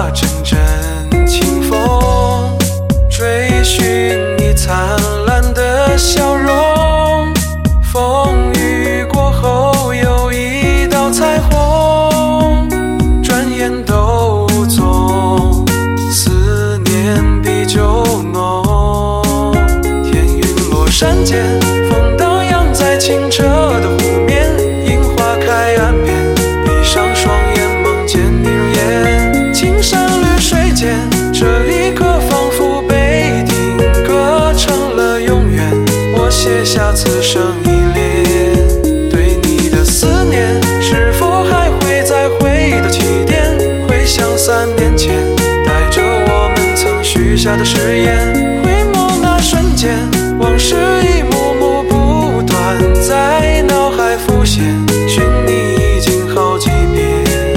那阵阵清风，追寻你灿烂的笑容。风雨过后有一道彩虹，转眼都踪，思念比酒浓。天云落山间，风荡漾在清澈的湖面，樱花开岸边，闭上双眼梦见你容颜。青山绿水间，这一刻仿佛被定格成了永远。我写下此生依恋，对你的思念是否还会在回忆的起点？回想3年前，带着我们曾许下的誓言，回眸那瞬间，往事一幕幕不断在脑海浮现，寻你已经好几遍。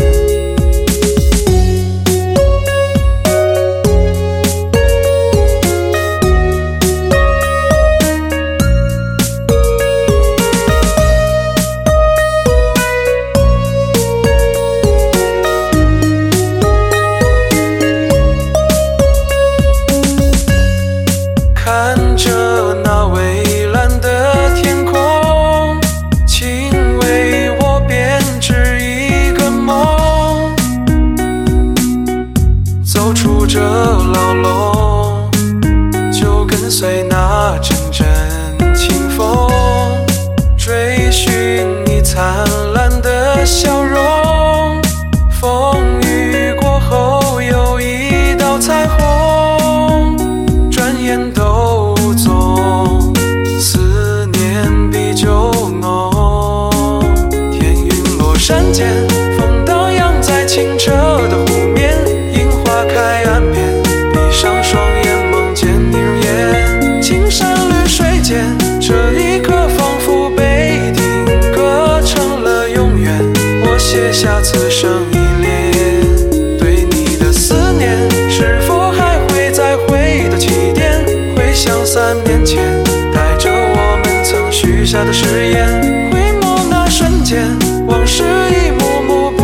看着那蔚蓝的天空，请为我编织一个梦，走出这牢笼，就跟随那阵阵清风，追寻你灿烂的笑容。风雨过后有一道彩虹，转眼都踪，思念比酒浓。天云落山间，风荡漾在清澈的湖面，樱花开岸边，闭上双眼梦见你容颜。青山绿水间，这一刻仿佛被定格成了永远。我写下此生依恋，对你的思念是否还会在回忆的起点？回想3年前，带着我们曾许下的誓言，回眸那瞬间，往事一幕幕